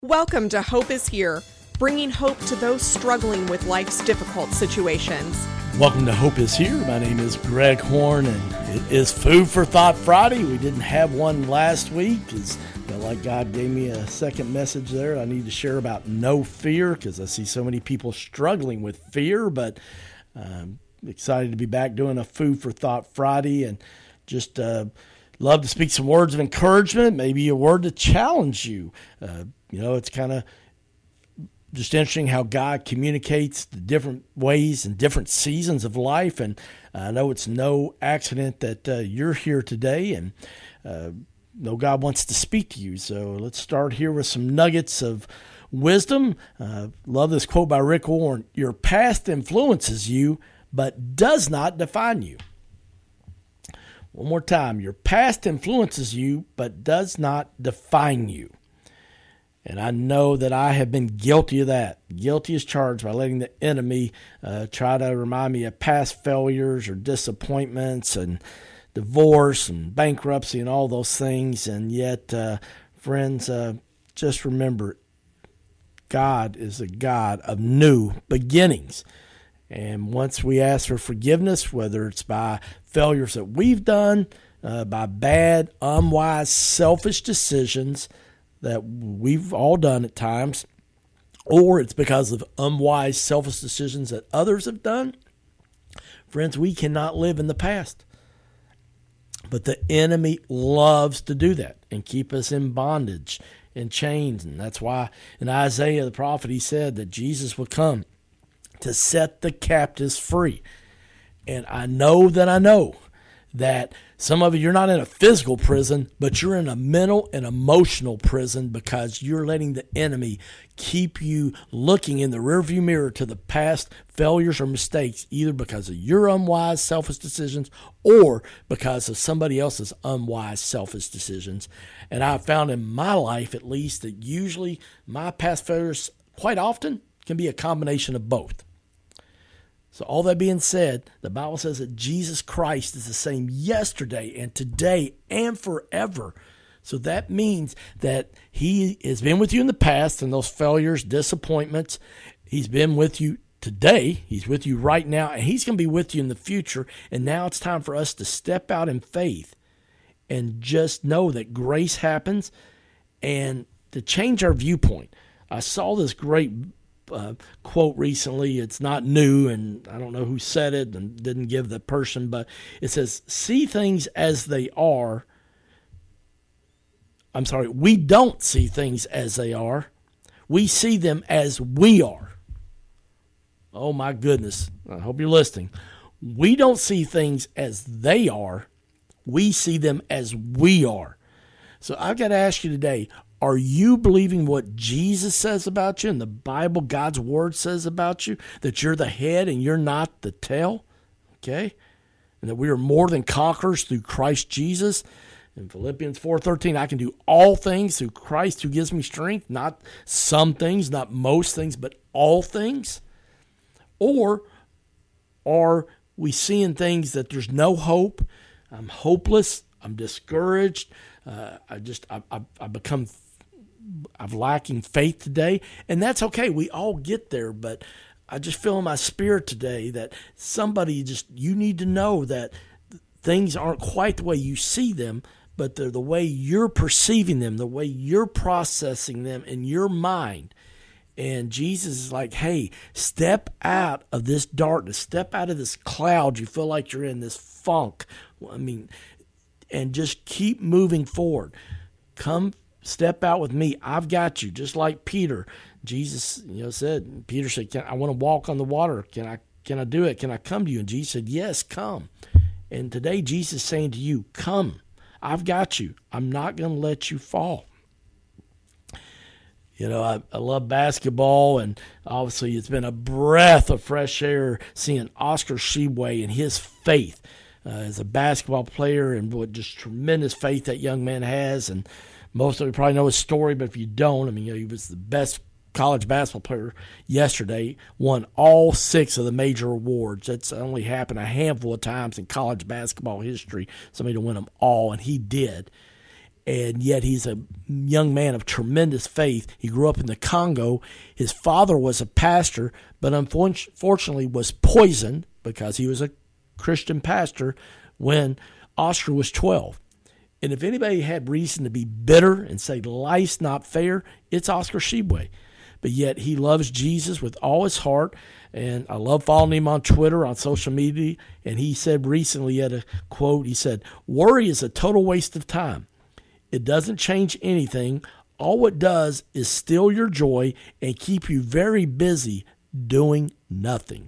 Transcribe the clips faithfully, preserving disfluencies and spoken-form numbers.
Welcome to Hope is Here, bringing hope to those struggling with life's difficult situations. Welcome to Hope is Here. My name is Greg Horn, and it is Food for Thought Friday. We didn't have one last week because I felt like God gave me a second message there I need to share about no fear, because I see so many people struggling with fear, but I'm excited to be back doing a Food for Thought Friday, and just uh, love to speak some words of encouragement, maybe a word to challenge you. Uh, you know, it's kind of just interesting how God communicates the different ways and different seasons of life. And I know it's no accident that uh, you're here today, and uh, know God wants to speak to you. So let's start here with some nuggets of wisdom. Uh, love this quote by Rick Warren: "Your past influences you, but does not define you." One more time. Your past influences you, but does not define you. And I know that I have been guilty of that. Guilty as charged by letting the enemy uh, try to remind me of past failures or disappointments and divorce and bankruptcy and all those things. And yet, uh, friends, uh, just remember, God is a God of new beginnings. And once we ask for forgiveness, whether it's by failures that we've done, uh, by bad, unwise, selfish decisions that we've all done at times, or it's because of unwise, selfish decisions that others have done, friends, we cannot live in the past. But the enemy loves to do that and keep us in bondage and chains. And that's why in Isaiah the prophet, he said that Jesus would come to set the captives free. And I know that I know that some of you, you're not in a physical prison, but you're in a mental and emotional prison because you're letting the enemy keep you looking in the rearview mirror to the past failures or mistakes, either because of your unwise, selfish decisions or because of somebody else's unwise, selfish decisions. And I've found in my life, at least, that usually my past failures quite often can be a combination of both. So all that being said, the Bible says that Jesus Christ is the same yesterday and today and forever. So that means that he has been with you in the past and those failures, disappointments. He's been with you today. He's with you right now, and he's going to be with you in the future. And now it's time for us to step out in faith and just know that grace happens and to change our viewpoint. I saw this great Uh, quote recently. It's not new, and I don't know who said it and didn't give the person, but it says, see things as they are. I'm sorry, we don't see things as they are. We see them as we are. Oh my goodness. I hope you're listening. We don't see things as they are. We see them as we are. So I've got to ask you today, are you believing what Jesus says about you and the Bible, God's Word says about you, that you're the head and you're not the tail? Okay? And that we are more than conquerors through Christ Jesus. In Philippians four thirteen, I can do all things through Christ who gives me strength, not some things, not most things, but all things. Or are we seeing things that there's no hope? I'm hopeless. I'm discouraged. Uh, I just, I, I, I become I'm lacking faith today, and that's okay. We all get there, but I just feel in my spirit today that somebody just, you need to know that things aren't quite the way you see them, but they're the way you're perceiving them, the way you're processing them in your mind. And Jesus is like, hey, step out of this darkness, step out of this cloud you feel like you're in, this funk. I mean, and just keep moving forward. Come step out with me. I've got you. Just like Peter, Jesus, you know, said, Peter said, can, I want to walk on the water. Can I, can I do it? Can I come to you? And Jesus said, yes, come. And today Jesus is saying to you, come. I've got you. I'm not going to let you fall. You know, I, I love basketball, and obviously it's been a breath of fresh air seeing Oscar Tshiebwe and his faith uh, as a basketball player, and what just tremendous faith that young man has. And most of you probably know his story, but if you don't, I mean, you know, he was the best college basketball player yesterday, won all six of the major awards. That's only happened a handful of times in college basketball history, somebody to win them all, and he did. and yet he's a young man of tremendous faith. He grew up in the Congo. His father was a pastor, but unfortunately was poisoned because he was a Christian pastor when Oscar was twelve. And if anybody had reason to be bitter and say life's not fair, it's Oscar Tshiebwe. But yet he loves Jesus with all his heart, and I love following him on Twitter, on social media, and he said recently, he had a quote, he said, "Worry is a total waste of time. It doesn't change anything. All it does is steal your joy and keep you very busy doing nothing."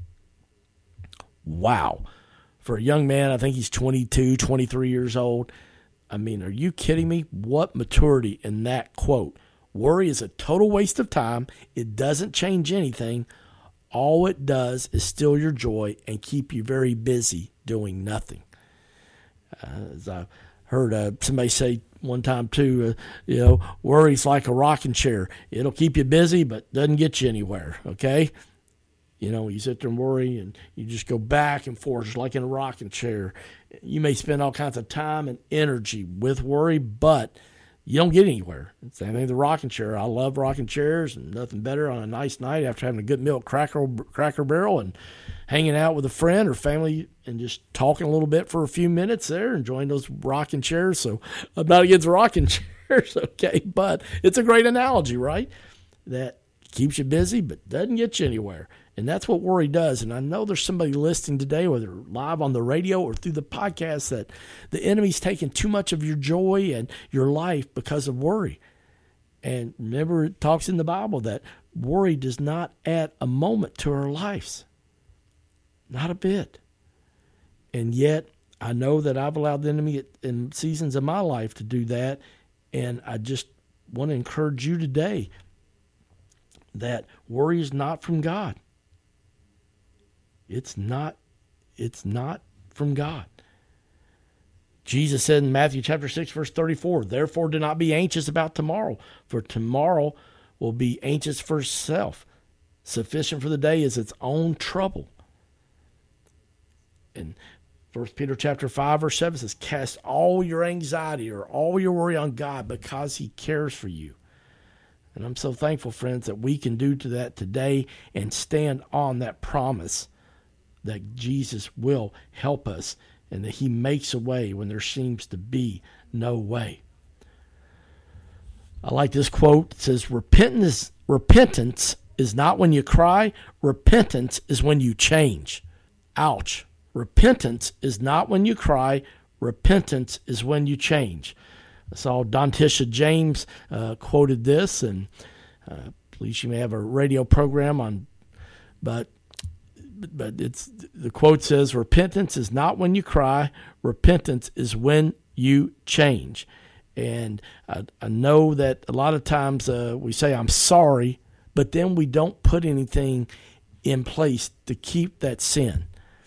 Wow. For a young man, I think he's twenty-two, twenty-three years old. I mean, are you kidding me? What maturity in that quote. Worry is a total waste of time. It doesn't change anything. All it does is steal your joy and keep you very busy doing nothing. Uh, as I heard uh, somebody say one time too, uh, you know, worry's like a rocking chair. It'll keep you busy, but doesn't get you anywhere, okay? You know, you sit there and worry, and you just go back and forth, just like in a rocking chair. You may spend all kinds of time and energy with worry, but you don't get anywhere. Same thing with the rocking chair. I love rocking chairs, and nothing better on a nice night after having a good meal at Cracker, Cracker Barrel and hanging out with a friend or family and just talking a little bit for a few minutes there, enjoying those rocking chairs. So I'm not against rocking chairs, okay, but it's a great analogy, right? That keeps you busy but doesn't get you anywhere. And that's what worry does. And I know there's somebody listening today, whether live on the radio or through the podcast, that the enemy's taking too much of your joy and your life because of worry. And remember, it talks in the Bible that worry does not add a moment to our lives. Not a bit. And yet, I know that I've allowed the enemy in seasons of my life to do that. And I just want to encourage you today that worry is not from God. It's not, it's not from God. Jesus said in Matthew chapter six, verse thirty-four, "Therefore do not be anxious about tomorrow, for tomorrow will be anxious for itself. Sufficient for the day is its own trouble." And First Peter chapter five, verse seven says, "Cast all your anxiety or all your worry on God because he cares for you." And I'm so thankful, friends, that we can do to that today and stand on that promise that Jesus will help us and that he makes a way when there seems to be no way. I like this quote. It says, repentance, repentance is not when you cry. Repentance is when you change. Ouch. Repentance is not when you cry. Repentance is when you change. I saw Dontisha James uh, quoted this, and uh, please, she may have a radio program on, but but it's the quote says, "Repentance is not when you cry. Repentance is when you change." And I, I know that a lot of times uh, we say, "I'm sorry," but then we don't put anything in place to keep that sin.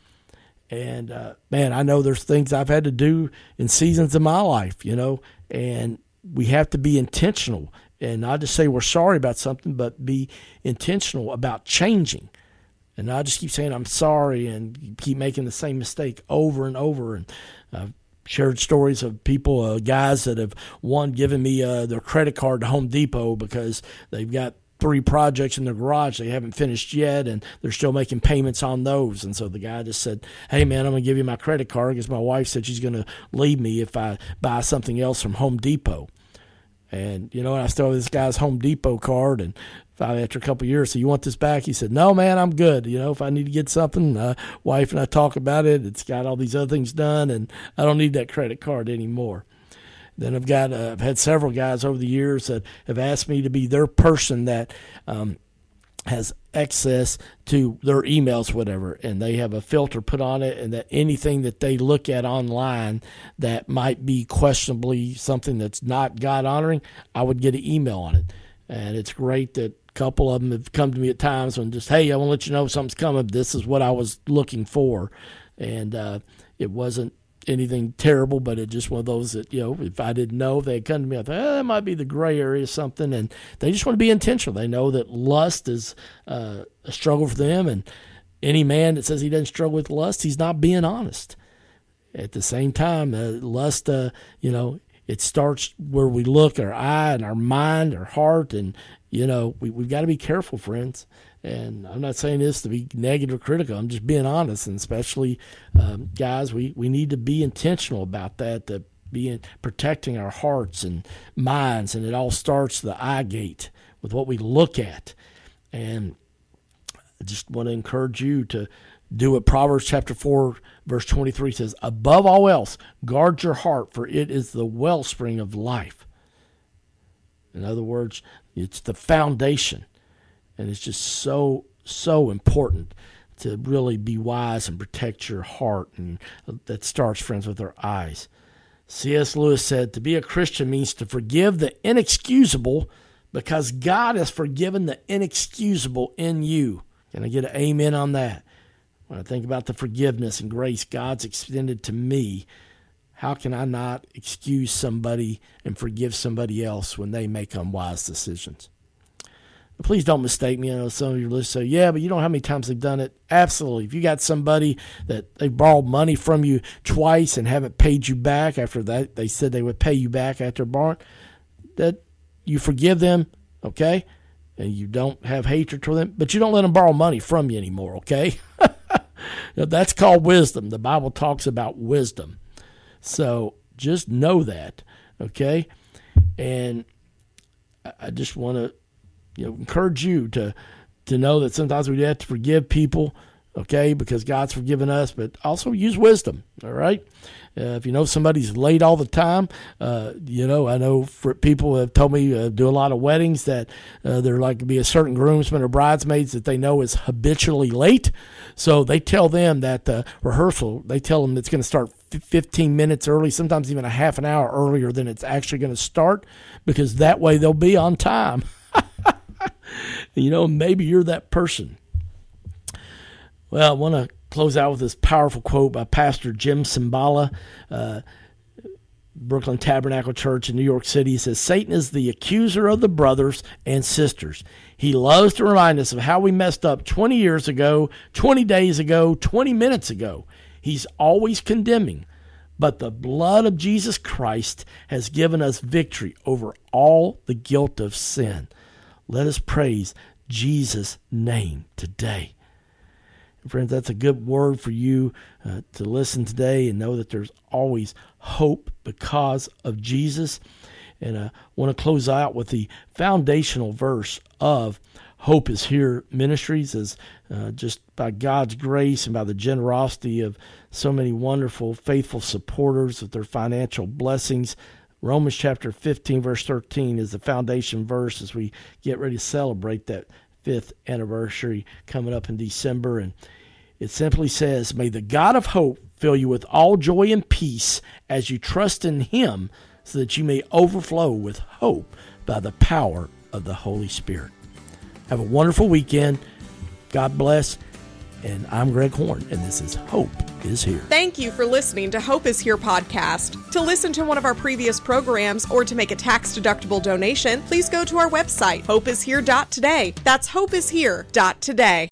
And, uh, man, I know there's things I've had to do in seasons of my life, you know, and we have to be intentional and not just say we're sorry about something, but be intentional about changing. And I just keep saying I'm sorry and keep making the same mistake over and over. And I've shared stories of people, uh, guys that have, one, given me uh, their credit card to Home Depot because they've got three projects in their garage they haven't finished yet, and they're still making payments on those. And so the guy just said, "Hey, man, I'm going to give you my credit card because my wife said she's going to leave me if I buy something else from Home Depot." And, you know, I still have this guy's Home Depot card, and finally after a couple of years, "So you want this back?" He said, "No, man, I'm good. You know, if I need to get something, uh, wife and I talk about it. It's got all these other things done, and I don't need that credit card anymore." Then I've got uh, I've had several guys over the years that have asked me to be their person that um, has access to their emails, whatever, and they have a filter put on it, and that anything that they look at online that might be questionably something that's not God honoring, I would get an email on it. And it's great that a couple of them have come to me at times when just, "Hey, I want to let you know something's coming. This is what I was looking for," and uh, it wasn't anything terrible, but it's just one of those that, you know, if I didn't know, if they had come to me, I thought, eh, that might be the gray area or something, and they just want to be intentional. They know that lust is uh, a struggle for them, and any man that says he doesn't struggle with lust, he's not being honest. At the same time, uh, lust, uh, you know, it starts where we look, our eye and our mind, our heart, and, you know, we, we've got to be careful, friends. And I'm not saying this to be negative or critical. I'm just being honest, and especially, um, guys, we, we need to be intentional about that, to be in protecting our hearts and minds, and it all starts the eye gate with what we look at. And I just want to encourage you to do what Proverbs chapter four, verse twenty-three says, above all else, guard your heart, for it is the wellspring of life. In other words, it's the foundation. And it's just so, so important to really be wise and protect your heart. And that starts, friends, with our eyes. C S Lewis said, to be a Christian means to forgive the inexcusable because God has forgiven the inexcusable in you. Can I get an amen on that? When I think about the forgiveness and grace God's extended to me, how can I not excuse somebody and forgive somebody else when they make unwise decisions? Please don't mistake me. I know some of you listen say, yeah, but you don't know how many times they've done it. Absolutely. If you got somebody that they borrowed money from you twice and haven't paid you back after that, they said they would pay you back after borrowing, that you forgive them, okay? And you don't have hatred toward them, but you don't let them borrow money from you anymore, okay? That's called wisdom. The Bible talks about wisdom. So just know that, okay? And I just want to You know, encourage you to to know that sometimes we have to forgive people, okay, because God's forgiven us, but also use wisdom, all right? Uh, if you know somebody's late all the time, uh, you know, I know for people have told me uh, do a lot of weddings that uh, there like to be a certain groomsman or bridesmaids that they know is habitually late. So they tell them that the rehearsal, they tell them it's going to start fifteen minutes early, sometimes even a half an hour earlier than it's actually going to start, because that way they'll be on time. You know, maybe you're that person. Well, I want to close out with this powerful quote by Pastor Jim Cymbala, uh, Brooklyn Tabernacle Church in New York City. He says, Satan is the accuser of the brothers and sisters. He loves to remind us of how we messed up twenty years ago, twenty days ago, twenty minutes ago. He's always condemning. But the blood of Jesus Christ has given us victory over all the guilt of sin. Let us praise Jesus' name today. And friends, that's a good word for you uh, to listen today and know that there's always hope because of Jesus. And I want to close out with the foundational verse of Hope is Here Ministries, as uh, just by God's grace and by the generosity of so many wonderful, faithful supporters with their financial blessings. Romans chapter fifteen, verse thirteen is the foundation verse as we get ready to celebrate that fifth anniversary coming up in December. And it simply says, may the God of hope fill you with all joy and peace as you trust in him, so that you may overflow with hope by the power of the Holy Spirit. Have a wonderful weekend. God bless. And I'm Greg Horn, and this is Hope is Here. Thank you for listening to Hope is Here podcast. To listen to one of our previous programs or to make a tax-deductible donation, please go to our website, hope is here dot today. That's hope is here dot today.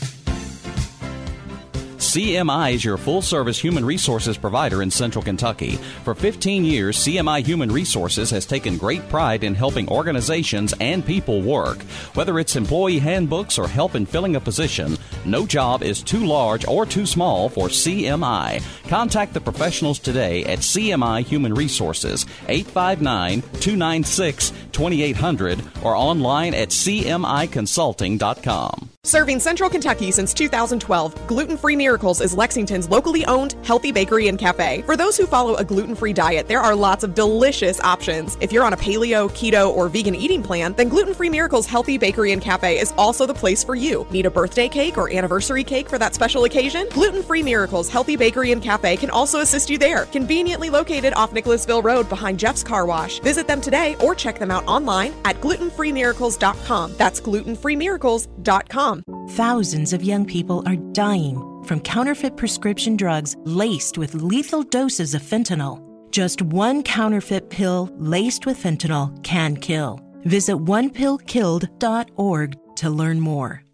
C M I is your full-service human resources provider in Central Kentucky. For fifteen years, C M I Human Resources has taken great pride in helping organizations and people work. Whether it's employee handbooks or help in filling a position, no job is too large or too small for C M I. Contact the professionals today at C M I Human Resources, eight five nine, two nine six, two eight zero zero, or online at c m i consulting dot com. Serving Central Kentucky since two thousand twelve, Gluten-Free Miracles is Lexington's locally owned healthy bakery and cafe. For those who follow a gluten-free diet, there are lots of delicious options. If you're on a paleo, keto, or vegan eating plan, then Gluten-Free Miracles Healthy Bakery and Cafe is also the place for you. Need a birthday cake or anniversary cake for that special occasion? Gluten-Free Miracles Healthy Bakery and Cafe can also assist you there. Conveniently located off Nicholasville Road behind Jeff's Car Wash. Visit them today or check them out online at gluten free miracles dot com. That's gluten free miracles dot com. Thousands of young people are dying from counterfeit prescription drugs laced with lethal doses of fentanyl. Just one counterfeit pill laced with fentanyl can kill. Visit one pill killed dot org to learn more.